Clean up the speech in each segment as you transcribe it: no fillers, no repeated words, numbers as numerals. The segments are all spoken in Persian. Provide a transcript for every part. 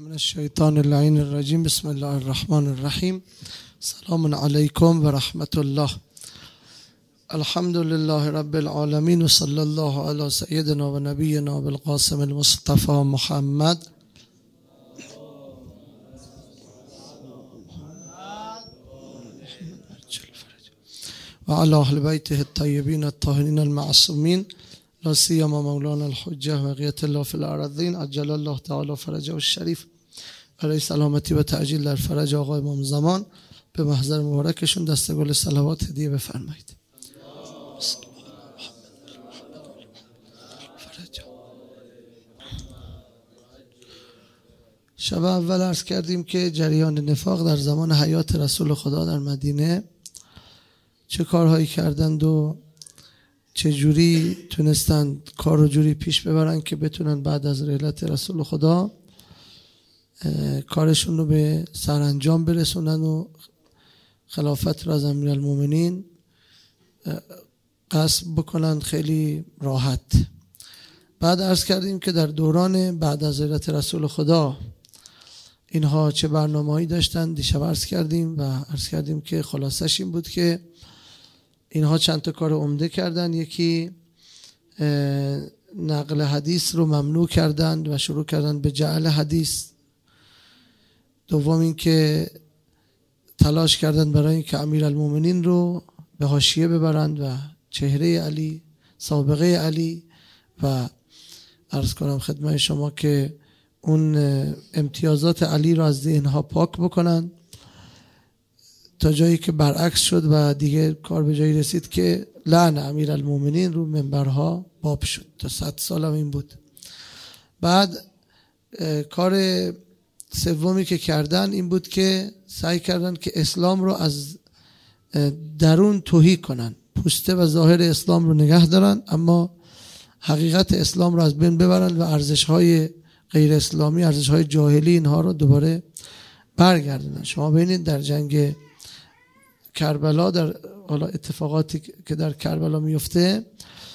من الشیطان اللعین الرجیم. بسم الله الرحمن الرحیم. سلام علیکم و رحمت الله. الحمد لله رب العالمین و صلی الله علی سیدنا و نبینا بالقاسم المصطفى محمد و علی اهل بیته الطیبین الطاهرین المعصومین، لا سیما مولانا الحجه و بقیة الله فی الارضین عجل الله تعالی فرجه الشریف. برای سلامتی و تعجیل در فرج آقا امام زمان به محضر مبارکشون دست گل صلوات هدیه بفرمایید. شب اول عرض کردیم که جریان نفاق در زمان حیات رسول خدا در مدینه چه کارهایی کردند و چه جوری تونستند کار رو جوری پیش ببرن که بتونن بعد از رحلت رسول خدا کارشون رو به سرانجام برسونن و خلافت را از امیرالمومنین غصب بکنن خیلی راحت. بعد عرض کردیم که در دوران بعد از رحلت رسول خدا اینها چه برنامه‌ای داشتن. دیشب عرض کردیم و عرض کردیم که خلاصش این بود که اینها چند تا کار عمده کردن. یکی نقل حدیث رو ممنوع کردند و شروع کردن به جعل حدیث. دوم این که تلاش کردند برای اینکه امیرالمومنین رو به حاشیه ببرند و چهره علی، سابقه علی و عرض کنم خدمت شما که اون امتیازات علی رو از ذهنها پاک بکنن، تا جایی که برعکس شد و دیگه کار به جایی رسید که لعن امیرالمومنین رو منبرها باب شد. تا 100 سال هم این بود. بعد کار سومی که کردن این بود که سعی کردن که اسلام رو از درون تهی کنن، پوسته و ظاهر اسلام رو نگه دارن اما حقیقت اسلام رو از بین ببرن و ارزش‌های غیر اسلامی، ارزش‌های جاهلی اینها رو دوباره برگردونن. شما ببینید در جنگ کربلا، در حالا اتفاقاتی که در کربلا میفته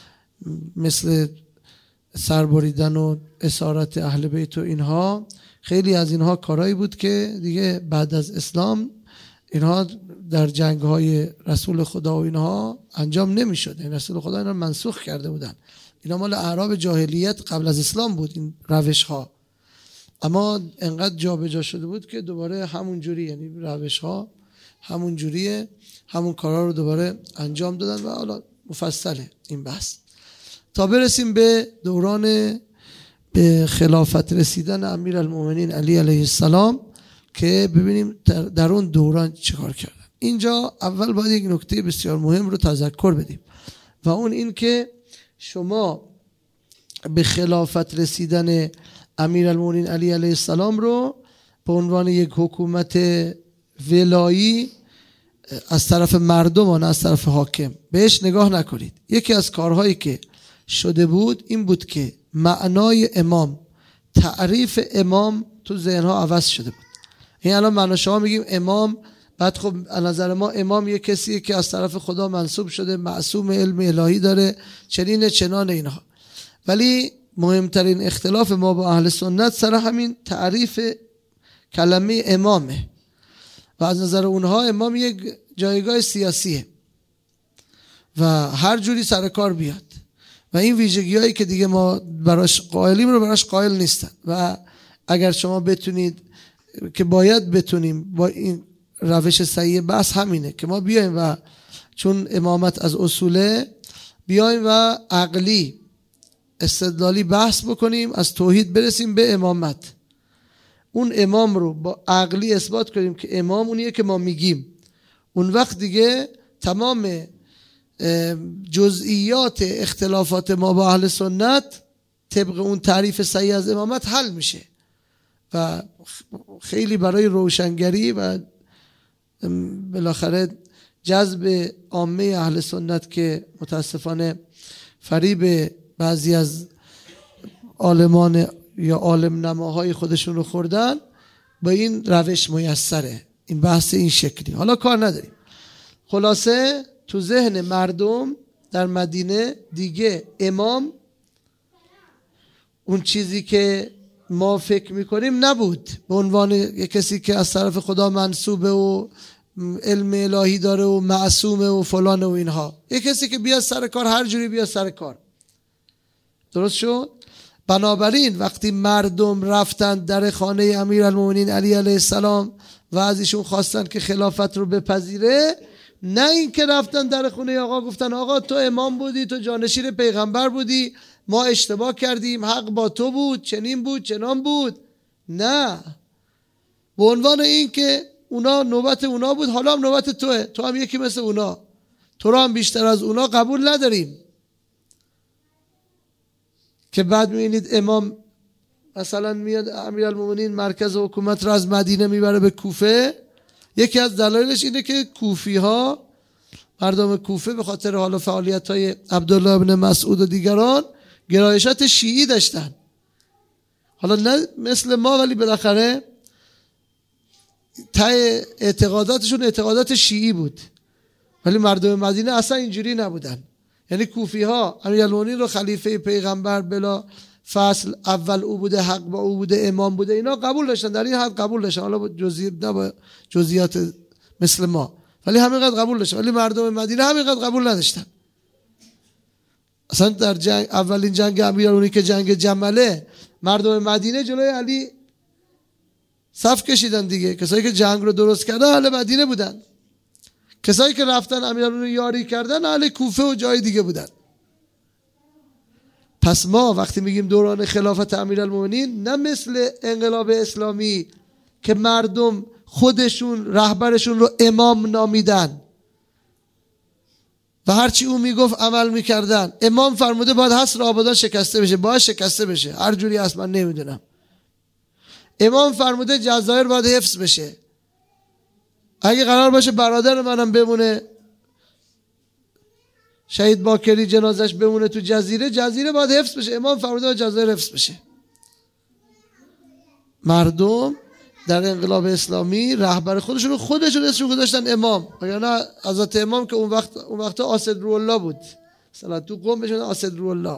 مثل سربریدن و اسارت اهل بیت و اینها، خیلی از اینها کارهایی بود که دیگه بعد از اسلام اینها در جنگ‌های رسول خدا و اینها انجام نمی‌شد. این رسول خدا اینا منسوخ کرده بودن. اینا مال اعراب جاهلیت قبل از اسلام بود این روش‌ها، اما انقدر جابجا شده بود که دوباره همون جوری، یعنی روش‌ها همون جوریه، همون کارا رو دوباره انجام دادن و حالا مفصله این بحث تا برسیم به دوران به خلافت رسیدن امیرالمومنین علی علیه السلام که ببینیم در اون دوران چه کار کردن. اینجا اول باید یک نکته بسیار مهم رو تذکر بدیم و اون این که شما به خلافت رسیدن امیرالمومنین علی علیه السلام رو به عنوان یک حکومت ولایی از طرف مردم و نه از طرف حاکم بهش نگاه نکنید. یکی از کارهایی که شده بود این بود که معنای امام، تعریف امام تو ذهنها عوض شده بود. این الان معنا شما میگیم امام، بعد خب از نظر ما امام یک کسیه که از طرف خدا منصوب شده، معصوم، علم الهی داره، چنین چنان اینها. ولی مهمترین اختلاف ما با اهل سنت سر همین تعریف کلمه امامه و از نظر اونها امام یک جایگاه سیاسیه و هر جوری سر کار بیاد و این ویژگی‌هایی که دیگه ما براش قائلیم رو براش قائل نیستن. و اگر شما بتونید که باید بتونیم با این روش صحیح بحث همینه که ما بیایم و چون امامت از اصوله بیایم و عقلی استدلالی بحث بکنیم، از توحید برسیم به امامت، اون امام رو با عقلی اثبات کنیم که امام اونیه که ما میگیم. اون وقت دیگه تمام جزئیات اختلافات ما با اهل سنت طبق اون تعریف صحیح از امامت حل میشه و خیلی برای روشنگری و بالاخره جذب عامه اهل سنت که متاسفانه فریب بعضی از عالمان یا عالم نماهای خودشون رو خوردن، با این روش میسره این بحث این شکلی. حالا کار نداریم. خلاصه تو ذهن مردم در مدینه دیگه امام اون چیزی که ما فکر میکنیم نبود، به عنوان یک کسی که از طرف خدا منصوبه و علم الهی داره و معصومه و فلان و اینها. یک کسی که بیاد سر کار، هر جوری بیاد سر کار. درست شد؟ بنابراین وقتی مردم رفتن در خانه امیرالمومنین علی علیه السلام و از ایشون خواستن که خلافت رو بپذیره، نه این که رفتن در خونه آقا گفتن آقا تو امام بودی، تو جانشین پیغمبر بودی، ما اشتباه کردیم، حق با تو بود، چنین بود چنان بود. نه، به عنوان این که اونا نوبت اونا بود، حالا هم نوبت توه، تو هم یکی مثل اونا، تو را هم بیشتر از اونا قبول نداریم. که بعد میبینید امام مثلا میاد امیرالمومنین مرکز حکومت را از مدینه میبره به کوفه. یکی از دلایلش اینه که کوفی ها، مردم کوفه، به خاطر حال و فعالیت های عبدالله بن مسعود و دیگران گرایشات شیعی داشتن. حالا نه مثل ما، ولی بالاخره ته اعتقاداتشون اعتقادات شیعی بود. ولی مردم مدینه اصلا اینجوری نبودن. یعنی کوفی ها امیرالمومنین رو خلیفه پیغمبر بلا فصل اول او بوده، حق با او بوده، امام بوده، اینا قبول داشتن، در این حد قبول داشتن. حالا با جزئیات مثل ما، ولی همینقدر قبول داشتن. ولی مردم مدینه همینقدر قبول نداشتن. اصلا در جنگ، اولین جنگ امیرالمومنین که جنگ جمله، مردم مدینه جلوی علی صف کشیدن دیگه. کسایی که جنگ رو درست کردن اهل مدینه بودن. کسایی که رفتن امیرالمومنین یاری کردن اهل کوفه و جای دیگه بودن. پس ما وقتی میگیم دوران خلافت امیرالمومنین، نه مثل انقلاب اسلامی که مردم خودشون رهبرشون رو امام نامیدن و هرچی اون میگفت عمل میکردن. امام فرموده باید حصر آبادان شکسته بشه، باید شکسته بشه، هر جوری هست من نمیدونم. امام فرموده جزایر باید حفظ بشه، اگه قرار باشه برادر منم بمونه، شهید باکری جنازش بمونه تو جزیره باید حفظ بشه. امام فرموده باید جزایر حفظ بشه. مردم در انقلاب اسلامی رهبر خودشون اسمشون گذاشتن امام، وگرنه حضرت امام که اون وقت اسد الله بود، مثلا تو قم بهشون اسد الله.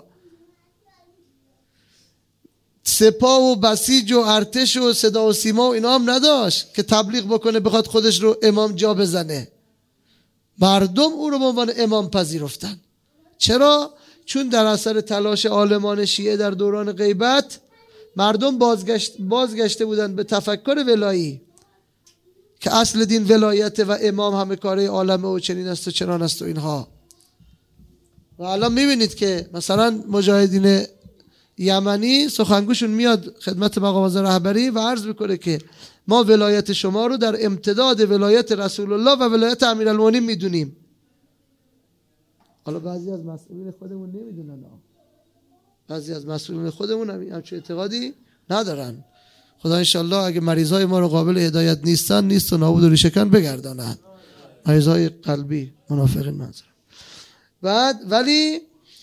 سپاه و بسیج و ارتش و صدا و سیما و اینا هم نداشت که تبلیغ بکنه بخواد خودش رو امام جا بزنه. مردم او رو به عنوان امام پذیرفتن. چرا؟ چون در اثر تلاش عالمان شیعه در دوران غیبت مردم بازگشته بودن به تفکر ولایی که اصل دین ولایت و امام همه کاره عالمه و چنین است و چنان است و اینها. و الان میبینید که مثلا مجاهدین یمنی سخنگوشون میاد خدمت مقام معظم رهبری و عرض میکنه که ما ولایت شما رو در امتداد ولایت رسول الله و ولایت امیرالمومنین میدونیم. حالا بعضی از مسئولین خودمون نمیدونن، بعضی از مسئولین خودمون همچون اعتقادی ندارن. خدا انشالله اگه مریضای ما رو قابل هدایت نیست و نابود و ریشه‌کن بگردانن، مریضای قلبی منافقین منظورم. بعد ولی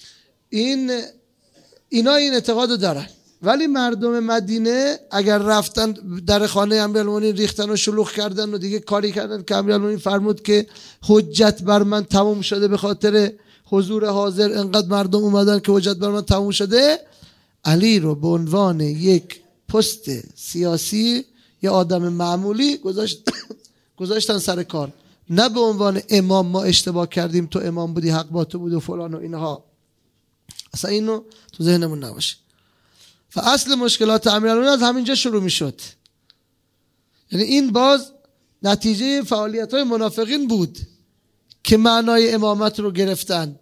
اینا این اعتقادو دارن. ولی مردم مدینه اگر رفتن در خانه امیرالمومنین ریختن و شلوغ کردن و دیگه کاری کردن که امیرالمومنین فرمود که حجت بر من تموم شده، به خاطر حضور حاضر انقدر مردم اومدن که حجت بر من تموم شده، علی رو به عنوان یک پست سیاسی یا آدم معمولی گذاشتن سر کار، نه به عنوان امام ما اشتباه کردیم تو امام بودی، حق با تو بود و فلان و اینها. اصلا اینو تو ذهنمون نباشه. و اصل مشکلات امیرالمومنین از همینجا شروع میشد. یعنی این باز نتیجه فعالیت‌های منافقین بود که معنای امامت رو گرفتن،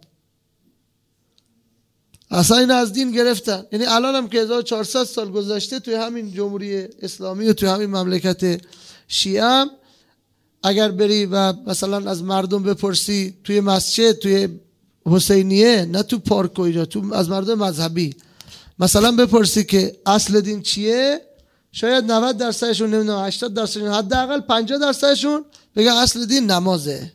اصلا این از دین گرفتن. یعنی الان هم که 1400 سال گذشته توی همین جمهوری اسلامی و توی همین مملکت شیعه هم اگر بری و مثلا از مردم بپرسی توی مسجد، توی حسینیه، نه تو پارک و اینجا، تو از مردم مذهبی مثلا بپرسی که اصل دین چیه، شاید 90%شون، نمیدونم 80%شون، حداقل 50%شون بگن اصل دین نمازه.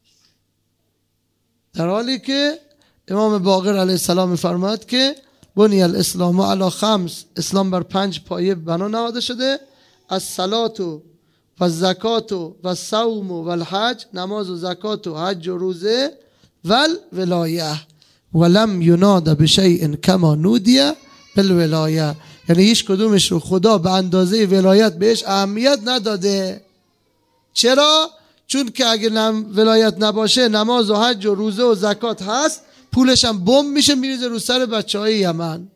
در حالی که امام باقر علیه السلام می‌فرماید که بنی الاسلام علی خمس، اسلام بر 5 پایه بنا نهاده شده: الصلات و زکات و صوم و الحج، نماز و زکات و حج و روزه، و ولایه ولم یناد بشیء کما نودی بالولایه. یعنی هیچ کدومش رو خدا به اندازه ولایت بهش اهمیت نداده. چرا؟ چون که اگه ولایت نباشه نماز و حج و روزه و زکات هست، پولش هم بمب میشه میریزه رو سر بچهای یمن،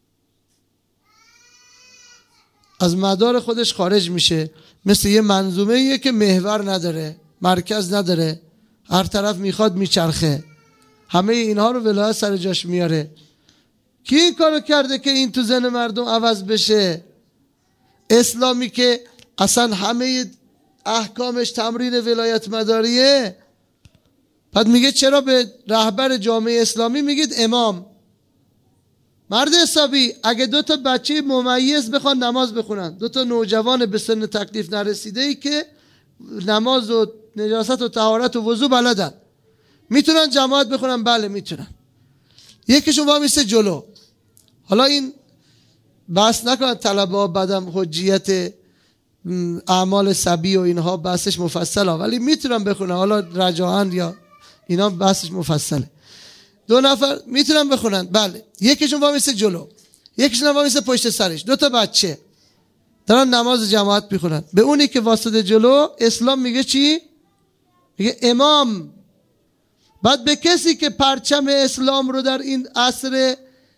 از مدار خودش خارج میشه. مثل یه منظومه ایه که محور نداره، مرکز نداره، هر طرف میخواد میچرخه، همه اینها رو ولایت سر جاش میاره. کی این کارو کرده که این تو ذهن مردم عوض بشه؟ اسلامی که اصلا همه احکامش تمرین ولایت مداریه. بعد میگه چرا به رهبر جامعه اسلامی میگید امام؟ مرد حسابی، اگه 2 تا بچه ممیز بخوان نماز بخونن، 2 تا نوجوان به سن تکلیف نرسیده ای که نماز و نجاست و طهارت و وضو بلدن، میتونن جماعت بخونن؟ بله میتونن. یکیشون وامیسته جلو. حالا این بحث نکنن طلبه ها بعدم حجیت اعمال سبی و اینها بحثش مفصله، ولی میتونن بخونن، حالا رجاعن یا اینا بحثش مفصله. 2 نفر میتونن بخونن، بله. یکیشون وامیسته جلو، یکیشون وامیسته پشت سرش، 2 تا بچه دارن نماز جماعت میخونن. به اونی که واسطه جلو اسلام میگه چی؟ میگه امام. بعد به کسی که پرچم اسلام رو در این عصر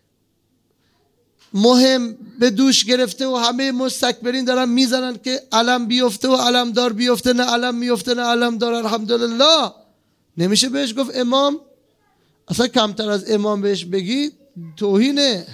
مهم به دوش گرفته و همه مستکبرین دارن میزنن که علم بیفته و علمدار بیفته، نه علم میفته نه علمدار، الحمدلله، نمیشه بهش گفت امام؟ اصلا کمتر از امام بهش بگی توهینه،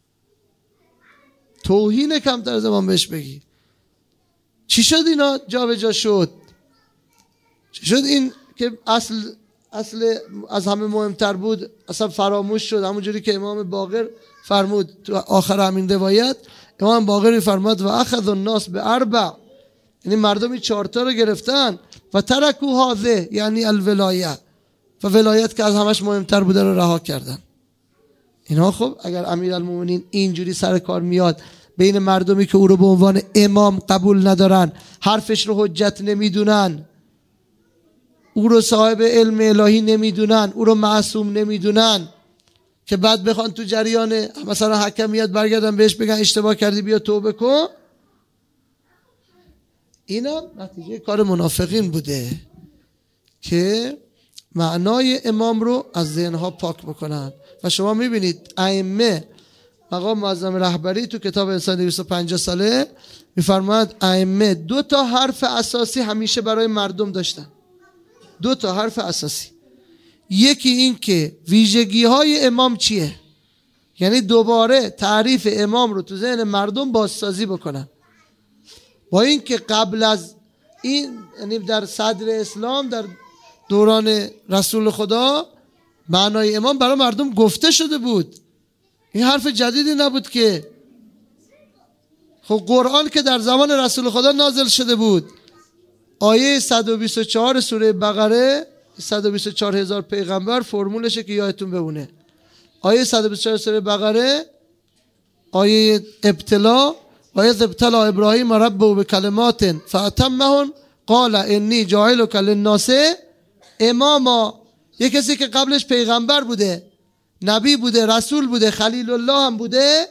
توهینه کمتر از امام بهش بگی. چی شد اینا جا به جا شد؟ چی شد این که اصل از همه مهمتر بود اصلا فراموش شد؟ همونجوری که امام باقر فرمود تو آخر همین روایت، امام باقر فرمود و اخذ الناس به 4، یعنی مردمی 4 تا رو گرفتن و ترکو هذه یعنی الولایه، و ولایت که از همش مهمتر بوده رو رها کردن. اینا خب اگر امیرالمومنین اینجوری سر کار میاد بین مردمی که او رو به عنوان امام قبول ندارن، حرفش رو حجت نمیدونن، او رو صاحب علم الهی نمیدونن، او رو معصوم نمیدونن، که بعد بخوان تو جریان مثلا حکمیت برگردن بهش بگن اشتباه کردی بیا توبه کن، اینا نتیجه کار منافقین بوده که معنای امام رو از ذهنها پاک بکنن. و شما میبینید ائمه، مقام معظم رهبری تو کتاب انسان 250 ساله میفرماید ائمه 2 تا حرف اساسی همیشه برای مردم داشتن. 2 تا حرف اساسی. یکی این که ویژگی های امام چیه، یعنی دوباره تعریف امام رو تو ذهن مردم بازسازی بکنن، با این که قبل از این یعنی در صدر اسلام در دوران رسول خدا معنای امام برای مردم گفته شده بود، این حرف جدیدی نبود که. خب قرآن که در زمان رسول خدا نازل شده بود، آیه 124 سوره بقره، 124,000 پیغمبر فرمولشه که یادتون بمونه. آیه 124 سوره بقره، آیه ابتلا، آیه ابتلا ابراهیم ربه بکلمات فاتمهن قال انی جاعلک للناس اماما. یک کسی که قبلش پیغمبر بوده، نبی بوده، رسول بوده، خلیل الله هم بوده،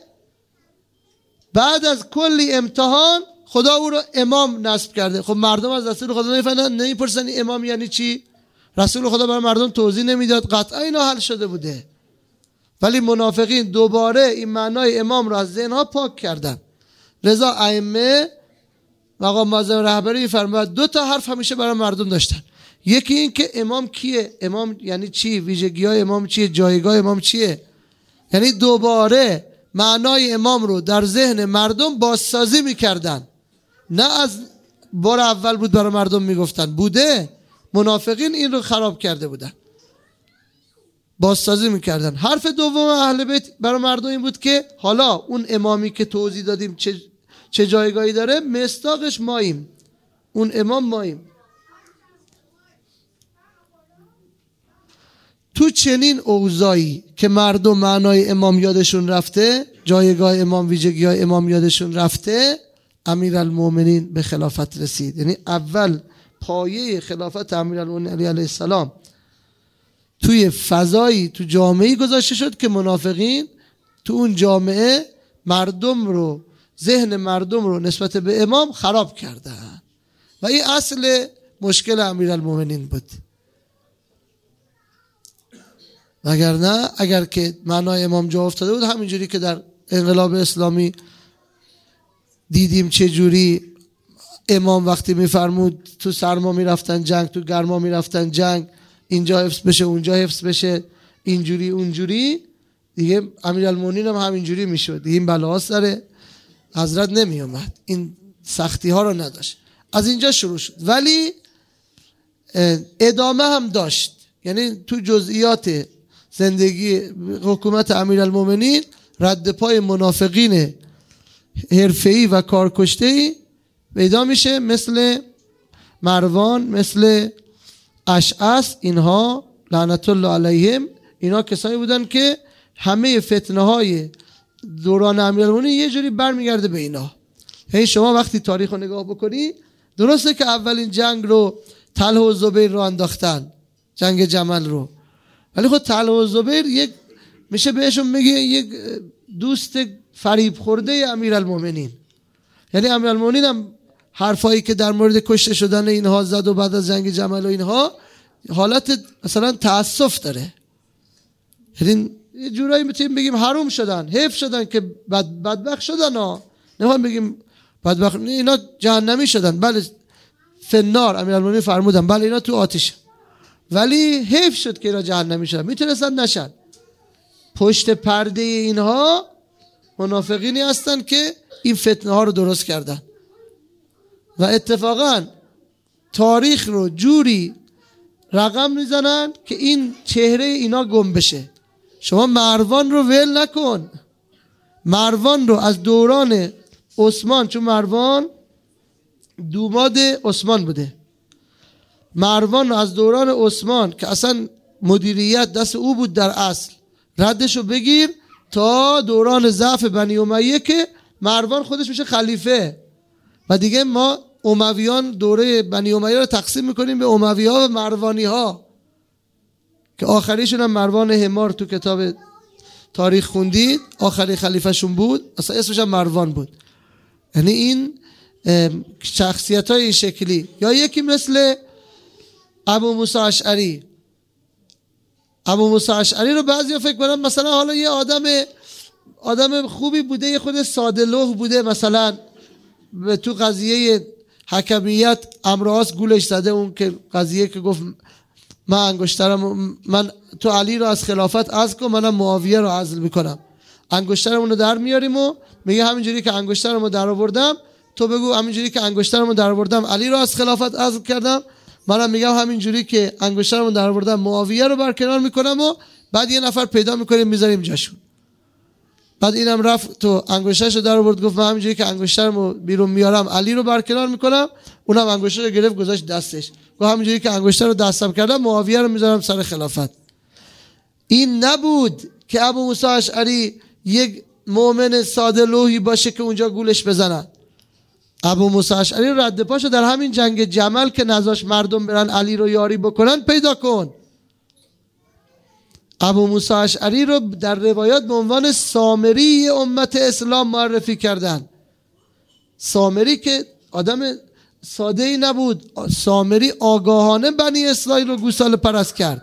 بعد از کلی امتحان خدا او رو امام نصب کرده. خب مردم از رسول خدا نمیپرسن امام یعنی چی؟ رسول خدا برای مردم توضیح نمیداد، قطعا اینا حل شده بوده. ولی منافقین دوباره این معنای امام رو از ذهنها پاک کردن. لذا ائمه مقام معظم رهبری فرمود 2 تا حرف همیشه برای مردم داشتن. یکی این که امام کیه، امام یعنی چی، ویژگی‌های امام چیه، جایگاه امام چیه، یعنی دوباره معنای امام رو در ذهن مردم بازسازی میکردن، نه از بار اول بود برای مردم میگفتن، بوده منافقین این رو خراب کرده بودن، بازسازی میکردن. حرف دوم اهل بیت برای مردم این بود که حالا اون امامی که توضیح دادیم چه جایگاهی داره، مصداقش ماییم، اون امام ماییم. تو چنین اوضاعی که مردم معنای امام یادشون رفته، جایگاه امام، ویژگی‌های امام یادشون رفته، امیرالمومنین به خلافت رسید. یعنی اول پایه خلافت امیرالمومنین علی علیه السلام توی فضایی، تو جامعه‌ای گذاشته شد که منافقین تو اون جامعه مردم رو، ذهن مردم رو نسبت به امام خراب کردن و این اصل مشکل امیرالمومنین بود. وگرنه اگر که معنای امام جا افتاده بود، همینجوری که در انقلاب اسلامی دیدیم چه جوری امام وقتی میفرمود تو سرما میرفتن جنگ، تو گرما میرفتن جنگ، اینجا حفظ بشه اونجا حفظ بشه، اینجوری اونجوری، دیگه امیرالمومنین هم همینجوری میشد، دیگه این بلاها سر حضرت نمی اومد، این سختی ها رو نداشت. از اینجا شروع شد ولی ادامه هم داشت. یعنی تو جزئیات زندگی حکومت امیرالمومنین رد پای منافقین حرفه‌ای و کارکشته‌ای پیدا میشه، مثل مروان، مثل اشعث، اینها لعنت الله علیهم. اینا کسایی بودن که همه فتنه های دوران امیرالمومنین یه جوری برمیگرده به اینا. یعنی شما وقتی تاریخ رو نگاه بکنی، درسته که اولین جنگ رو طلحه و زبیر رو انداختن، جنگ جمل رو، ولی خود طلحه و زبیر یک میشه بهشون میگه یک دوست فریب خورده امیرالمومنین. یعنی امیرالمومنین هم حرفایی که در مورد کشته شدن اینها زد و بعد از جنگ جمل و اینها حالت مثلا تأسف داره. یعنی یه جورایی میتونیم بگیم حروم شدن، حیف شدن که بدبخت شدن ها. نمیخوام بگیم بدبخت، اینا جهنمی شدن، بله فنار امیرالمومنین فرمودن، بله اینا تو آتش، ولی حیف شد که اینا جهنمی شدن، میتونستن نشن. پشت پرده اینها منافقینی هستن که این فتنه ها رو درست کردن و اتفاقا تاریخ رو جوری رقم میزنن که این چهره اینا گم بشه. شما مروان رو ول نکن، مروان رو از دوران عثمان، چون مروان دوماد عثمان بوده، مروان رو از دوران عثمان که اصلا مدیریت دست او بود در اصل، ردشو بگیر تا دوران ضعف بنی امیه که مروان خودش میشه خلیفه و دیگه ما امویان دوره بنی امیه رو تقسیم میکنیم به اموی ها و مروانی ها که آخریشون هم مروان حمار تو کتاب تاریخ خوندید، آخری خلیفه شون بود، اصلا اسمش هم مروان بود. یعنی این شخصیت های این شکلی. یا یکی مثل ابو موسی اشعری. ابو موسی اشعری رو بعضیا فکر کنن مثلا حالا یه آدم خوبی بوده، یه خود ساده لوح بوده، مثلا تو قضیه حکمیت امراض گولش زده، اون که قضیه که گفت من تو علی رو از خلافت عزل کن، منم معاویه رو عزل میکنم، انگشترمون رو در میاریم و میگه همینجوری که انگشترمو در آوردم تو بگو همینجوری که انگشترمو در آوردم علی رو از خلافت عزل کردم، منم میگم همینجوری که انگشترمو در آوردم معاویه رو برکنار میکنم و بعد یه نفر پیدا میکنیم میذاریم جاشون. بعد اینم رفت تو انگشترشو در آورد گفت من همینجوری که انگشترمو بیرون میارم علی رو برکنار میکنم، اونم انگشترشو گرفت گذاشت دستش، گفت همینجوری که انگشتر رو دستم کردم معاویه رو میذارم سر خلافت. این نبود که ابو موسی اشعری یک مؤمن ساده لوحی باشه که اونجا گولش بزنن. ابو موسی اشعری رد پاشو در همین جنگ جمل که نذاش مردم برن علی رو یاری بکنن پیدا کن. ابو موسی اشعری رو در روایات به عنوان سامری امت اسلام معرفی کردن. سامری که آدم ساده ای نبود، سامری آگاهانه بنی اسرائیل رو گوساله پرست کرد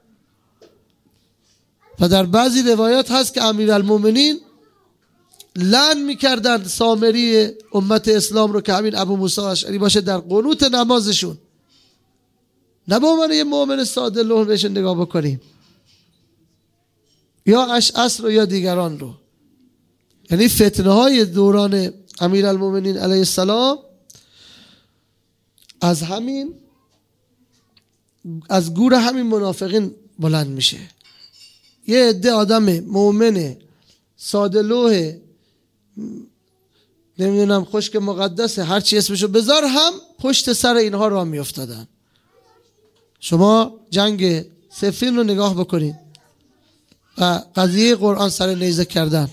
و در بعضی روایات هست که امیرالمومنین لعن میکردن سامری امت اسلام رو که همین ابو موسی اشعری باشه در قنوت نمازشون. نه به عنوان یه مؤمن ساده لوح بهش نگاه بکنیم، یا اشعث رو یا دیگران رو. یعنی فتنه های دوران امیرالمومنین علیه السلام از گور همین منافقین بلند میشه. یه عده آدم مؤمن ساده لوح نمیدونم خشک مقدس هر چی اسمشو بذار هم پشت سر اینها را میافتادن. شما جنگ صفین رو نگاه بکنید و قضیه قرآن سر نیزه کردن.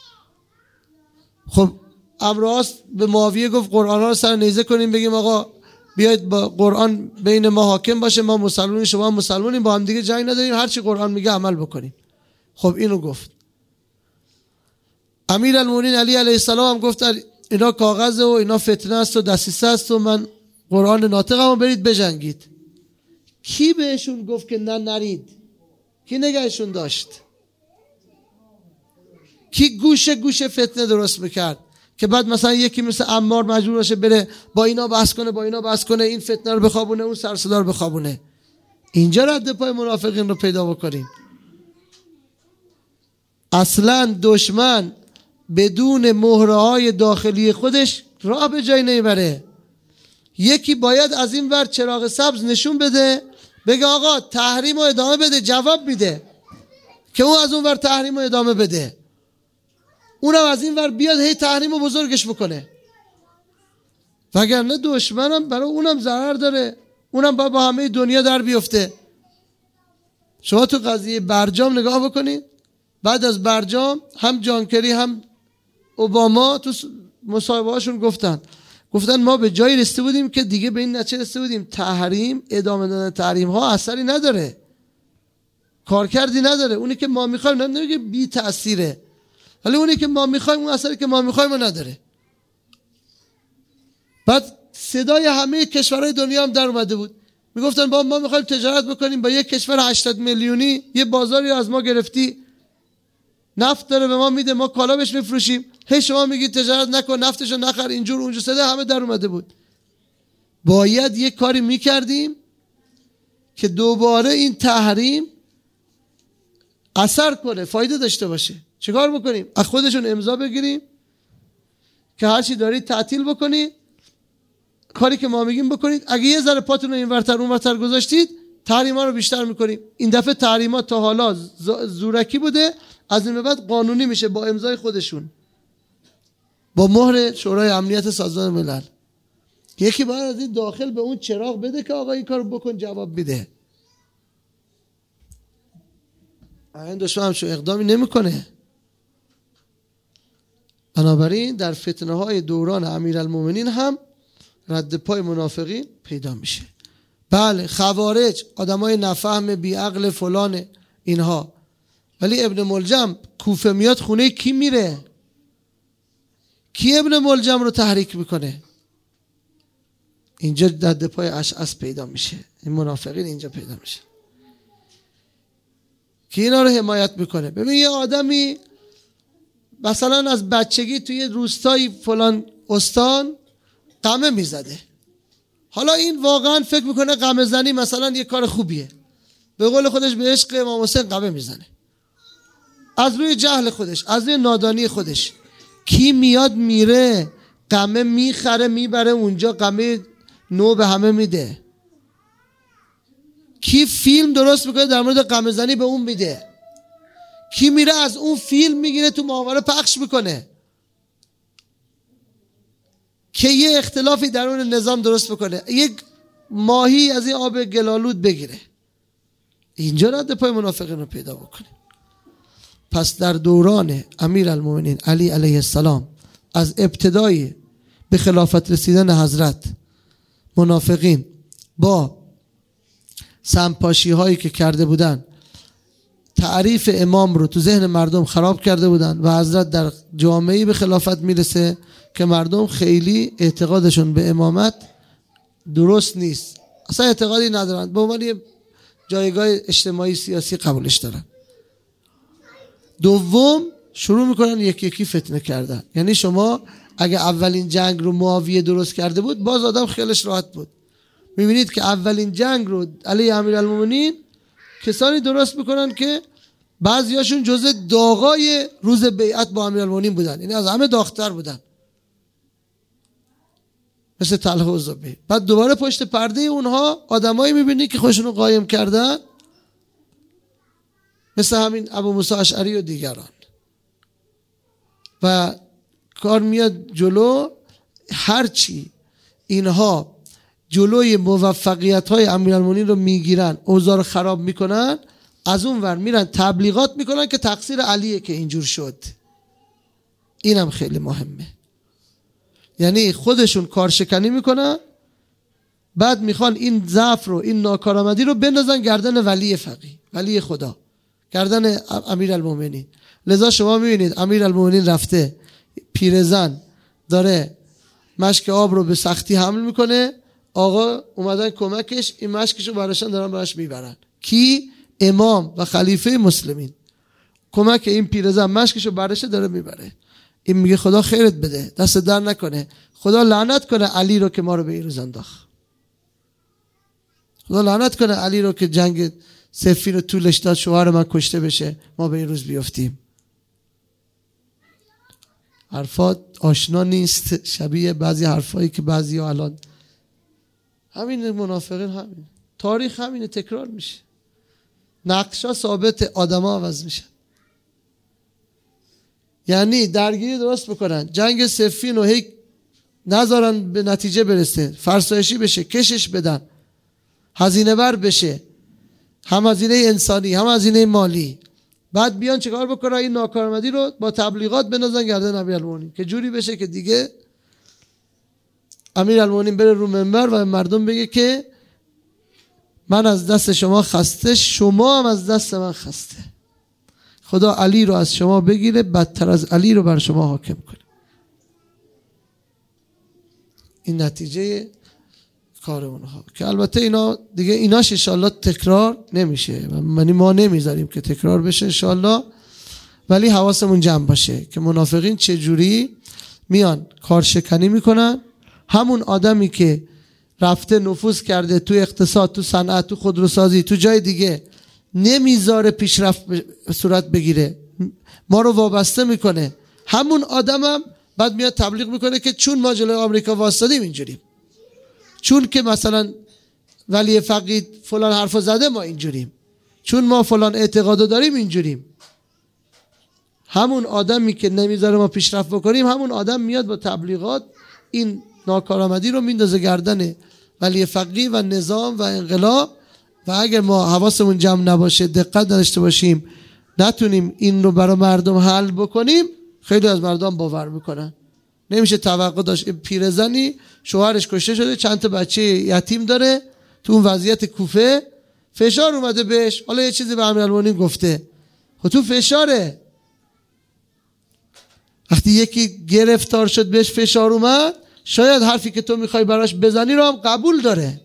خب امراض به معاویه گفت قرآن ها رو سر نیزه کنیم، بگیم آقا بیاید با قرآن بین ما حاکم باشه، ما مسلمونیم شما مسلمونیم، با هم دیگه جنگ نداریم، هر چی قرآن میگه عمل بکنیم. خب اینو گفت. امیرالمومنین علی علیه السلام هم گفتن اینا کاغذ و اینا فتنه است و دسیسه است و من قرآن ناطقمو برید بجنگید. کی بهشون گفت که نه نرید؟ کی نگهشون داشت؟ کی گوشه فتنه درست میکرد که بعد مثلا یکی مثل عمار مجبور باشه بره با اینا بحث کنه این فتنه رو بخوابونه، اون سر صدا رو بخوابونه؟ اینجا رد پای منافقین رو پیدا بکنیم. اصلا دشمن بدون مهره‌های داخلی خودش راه به جایی نمیبره. یکی باید از این ور چراغ سبز نشون بده، بگه آقا تحریم رو ادامه بده، جواب میده که اون از اون ور تحریم رو ادامه بده، اونم از این ور بیاد هی تحریم رو بزرگش بکنه. وگرنه دشمنم برای اونم ضرر داره، اونم باید با همه دنیا در بیفته. شما تو قضیه برجام نگاه بکنید، بعد از برجام هم جان کری هم اوباما تو مصاحبه هاشون گفتن ما به جایی رسیده بودیم که دیگه به این نتیجه رسیده بودیم تحریم، ادامه دادن تحریم ها اثری نداره، کارکردی نداره. اونی که ما میخوایم نمیگه بی تأثیره، ولی اونی که ما میخوایم اون اثری که ما میخوایم نداره. بعد صدای همه کشورهای دنیا هم در اومده بود، میگفتن ما میخوایم تجارت بکنیم با یک کشور 80 میلیونی، یه بازاری از ما گرفتی، نفت داره به ما میده، ما کالا بهش میفروشیم، هی شما میگید تجارت نکن، نفتشو نخر، اینجور اونجور، صدای همه در اومده بود. باید یک کاری میکردیم که دوباره این تحریم اثر کنه، فایده داشته باشه. چیکار بکنیم؟ از خودشون امضا بگیریم که هر چی دارید تعطیل بکنید، کاری که ما میگیم بکنید. اگه یه ذره پاتون رو اینورتر اونورتر گذاشتید، تحریما رو بیشتر میکنیم. این دفعه تحریما تا حالا زورکی بوده، از این به بعد قانونی میشه با امضای خودشون، با مهر شورای امنیت سازمان ملل. یکی باید از این داخل به اون چراغ بده که آقا این کارو بکن، جواب میده. این دشمن همچون اقدامی نمیکنه. بنابراین در فتنه های دوران امیرالمومنین هم رد پای منافقین پیدا میشه. بله خوارج آدمای نفهم بی عقل فلانه اینها، ولی ابن ملجم کوفه میاد خونه کی میره؟ کی ابن ملجم رو تحریک میکنه؟ اینجا رد پای اشعث پیدا میشه. این منافقین اینجا پیدا میشه که اینا رو حمایت میکنه. ببین یه آدمی مثلا از بچگی توی روستایی فلان استان قمه میزده، حالا این واقعا فکر میکنه قمه زنی مثلا یه کار خوبیه، به قول خودش به عشق امام حسین قمه میزنه، از روی جهل خودش، از روی نادانی خودش. کی میاد میره قمه میخره میبره اونجا، قمه نو به همه میده؟ کی فیلم درست میکنه در مورد قمه زنی به اون میده؟ کی میره از اون فیلم میگیره تو ماهواره پخش میکنه که یه اختلافی در اون نظام درست بکنه، یک ماهی از این آب گلالود بگیره؟ اینجا رد پای منافقین رو پیدا بکنه. پس در دوران امیرالمومنین علی علیه السلام از ابتدای به خلافت رسیدن حضرت، منافقین با سمپاشی هایی که کرده بودن تعریف امام رو تو ذهن مردم خراب کرده بودن و حضرت در جامعه‌ای به خلافت میرسه که مردم خیلی اعتقادشون به امامت درست نیست، اصلا اعتقادی ندارن، به عنوان یه جایگاه اجتماعی سیاسی قبولش دارن. دوم شروع میکنن یکی یکی فتنه کردن. یعنی شما اگه اولین جنگ رو معاویه درست کرده بود، باز آدم خیالش راحت بود. میبینید که اولین جنگ رو علی امیرالمومنین کسانی درست میکنن که بعضیاشون جزء داغای روز بیعت با امیرالمومنین بودن، یعنی از همه داغ‌تر بودن، مثل طلحه و زبیر. بعد دوباره پشت پرده اونها آدمایی میبینید که خودشونو قایم کردن، مثل همین ابو موسی اشعری و دیگران. و کار میاد جلو، هرچی اینها جلوی موفقیت های امیرالمومنین رو میگیرن، اوضاع رو خراب میکنن، از اون ور میرن تبلیغات میکنن که تقصیر علیه که اینجور شد. اینم خیلی مهمه. یعنی خودشون کارشکنی میکنن، بعد میخوان این ضعف رو، این ناکارآمدی رو بندازن گردن ولی فقیه، ولی خدا، گردن امیرالمومنین. لذا شما میبینید امیرالمومنین رفته، پیرزن داره مشک آب رو به سختی حمل میکنه، آقا اومدن کمکش، این مشکشو براشن دارن براش میبرن. کی؟ امام و خلیفه مسلمین کمک این پیرزن مشکشو برشه داره میبره. این میگه خدا خیرت بده، دست در نکنه، خدا لعنت کنه علی رو که ما رو به این روز انداخت، خدا لعنت کنه علی رو که جنگ صفین رو طولش داد شوهر من کشته بشه ما به این روز بیافتیم. حرفات آشنا نیست، شبیه بعضی حرفایی که بعضی ها الان، همین منافقین، همین تاریخ همینه، تکرار میشه، نقشا ثابت، آدما عوض میشن. یعنی درگیری درست بکنن، جنگ صفین رو هی نذارن به نتیجه برسه، فرسایشی بشه، کشش بدن، هزینه بر بشه، هم هزینه انسانی هم هزینه مالی، بعد بیان چیکار بکنن؟ این ناکارآمدی رو با تبلیغات بندازن گردن امیرالمومنین که جوری بشه که دیگه امیرالمومنین بره رو منبر و مردم بگه که من از دست شما خسته، شما هم از دست من خسته، خدا علی رو از شما بگیره، بدتر از علی رو بر شما حاکم کنه. این نتیجه کار اونها که البته اینا دیگه ایناش انشالله تکرار نمیشه، یعنی ما نمیذاریم که تکرار بشه انشالله، ولی حواسمون جمع باشه که منافقین چه جوری میان کارشکنی میکنن. همون آدمی که رفته نفوذ کرده تو اقتصاد، تو صنعت، تو خودروسازی، تو جای دیگه، نمیذاره پیشرفت صورت بگیره، ما رو وابسته میکنه، همون آدمم بعد میاد تبلیغ میکنه که چون ما جلوی آمریکا واسطادیم اینجوریم، چون که مثلا ولی فقید فلان حرفو زده ما اینجوریم، چون ما فلان اعتقادو داریم اینجوریم. همون آدمی که نمیذاره ما پیشرفت بکنیم، همون آدم میاد با تبلیغات این ناکارآمدی رو میندازه گردن ولی فقید و نظام و انقلاب. و اگر ما حواسمون جمع نباشه، دقت نداشته باشیم، نتونیم این رو برای مردم حل بکنیم، خیلی از مردم باور میکنن. نمیشه توقع داشت. پیرزنی شوهرش کشته شده، چند تا بچه یتیم داره، تو اون وضعیت کوفه فشار اومده بهش، حالا یه چیزی به امیرالمومنین گفته، خب تو فشاره. وقتی یکی گرفتار شد بهش فشار اومد، شاید حرفی که تو میخوای براش بزنی رو هم قبول داره،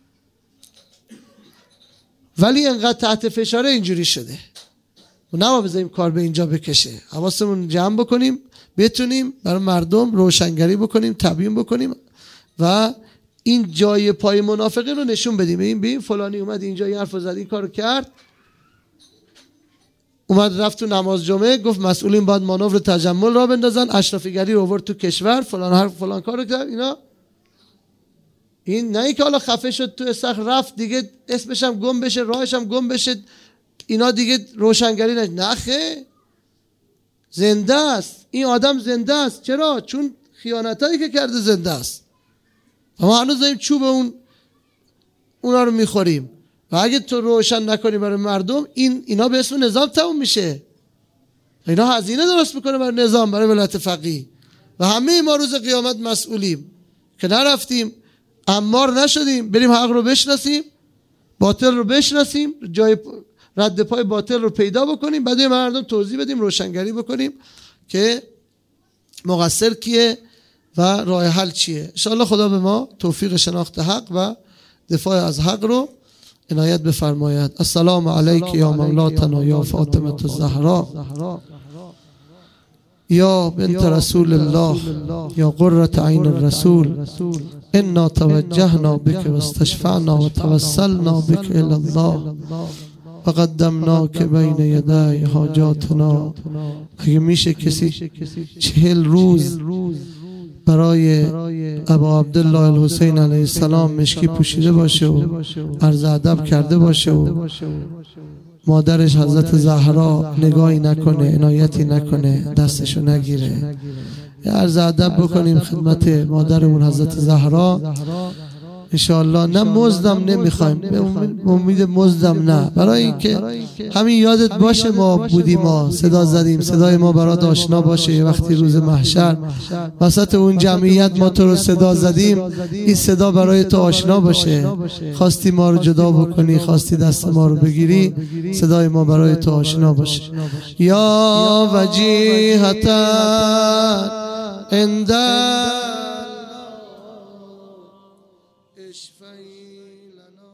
ولی انقدر تحت فشاره اینجوری شده. و نما بذاریم کار به اینجا بکشه. حواسمون جمع بکنیم، بتونیم برای مردم روشنگری بکنیم، تبیین بکنیم و این جای پای منافقین رو نشون بدیم. این فلانی اومد اینجا این حرفو زد، این کارو کرد، اومد رفت تو نماز جمعه گفت مسئولین باید مانور تجمل را بندازن، اشرافیگری رو آورد تو کشور، فلان حرف فلان کارو کرد. اینا این نه اینکه حالا خفه شد تو استخر رفت دیگه اسمش هم گم بشه، راهش هم گم بشه، اینا دیگه روشنگری نه خیر، زنده است این آدم، زنده است. چرا؟ چون خیانتایی که کرده زنده است. اما هنوز داریم چوب اونا رو میخوریم و اگه تو روشن نکنی برای مردم، اینا به اسم نظام تموم میشه. اینا هزینه درست میکنه برای نظام، برای ولایت فقیه و همه ما روز قیامت مسئولیم که نرفتیم، امار نشدیم، بریم حق رو بشناسیم، باطل رو بشناسیم، جای رد پای باطل رو پیدا بکنیم، بعد مردم توضیح بدیم، روشنگری بکنیم که مقصر کیه و راه حل چیه. ان شاء الله خدا به ما توفیق شناخت حق و دفاع از حق رو عنایت بفرماید. السلام علیک یا مولاتنا یا فاطمه الزهرا یا بنت رسول الله یا قرة عین الرسول، انا توجهنا بك واستشفعنا وتوسلنا بك الى الله وقدمناك بین یدی حاجاتنا. اگه میشه کسی 40 روز برای ابا عبدالله الحسین علیه السلام مشکی پوشیده باشه و عرض ادب کرده باشه و مادرش حضرت زهرا نگاهی نکنه، عنایتی نکنه، دستشو نگیره، عرض ادب بکنیم خدمت مادرمون حضرت زهرا انشاءالله. نه مزدم نمیخوایم، به امید مزدم نه، برای اینکه همین یادت باشه ما بودیم، ما صدا زدیم، صدای ما برات آشنا باشه. وقتی روز محشر وسط اون جمعیت ما تو رو صدا زدیم، این صدا برای تو آشنا باشه. خواستی ما رو جدا بکنی، خواستی دست ما رو بگیری، صدای ما برای تو آشنا باشه. یا وجیهتا عند